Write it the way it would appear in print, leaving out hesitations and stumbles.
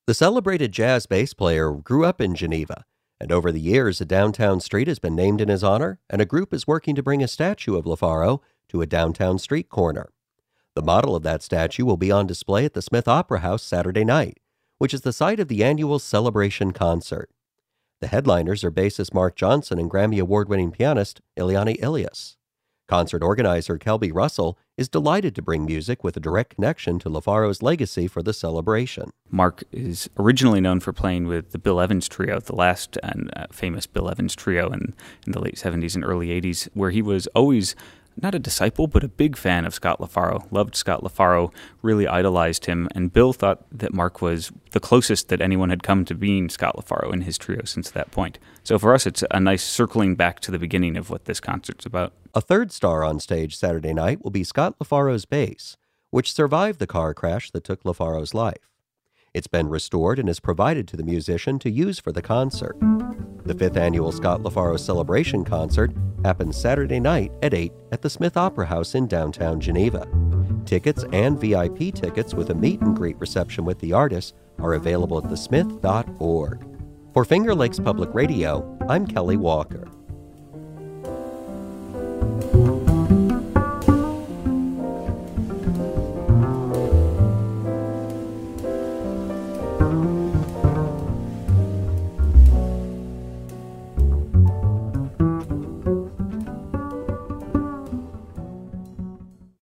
The celebrated jazz bass player grew up in Geneva, and over the years, a downtown street has been named in his honor, and a group is working to bring a statue of LaFaro to a downtown street corner. The model of that statue will be on display at the Smith Opera House Saturday night, which is the site of the annual Celebration concert. The headliners are bassist Mark Johnson and Grammy Award-winning pianist Ileana Ilias. Concert organizer Kelby Russell is delighted to bring music with a direct connection to LaFaro's legacy for the celebration. Mark is originally known for playing with the Bill Evans Trio, the last famous Bill Evans Trio in the late 70s and early 80s, where he was always not a disciple, but a big fan of Scott LaFaro, loved Scott LaFaro, really idolized him, and Bill thought that Mark was the closest that anyone had come to being Scott LaFaro in his trio since that point. So for us, it's a nice circling back to the beginning of what this concert's about. A third star on stage Saturday night will be Scott LaFaro's bass, which survived the car crash that took LaFaro's life. It's been restored and is provided to the musician to use for the concert. The 5th annual Scott LaFaro Celebration concert happens Saturday night at 8 at the Smith Opera House in downtown Geneva. Tickets and VIP tickets with a meet-and-greet reception with the artist are available at thesmith.org. For Finger Lakes Public Radio, I'm Kelly Walker.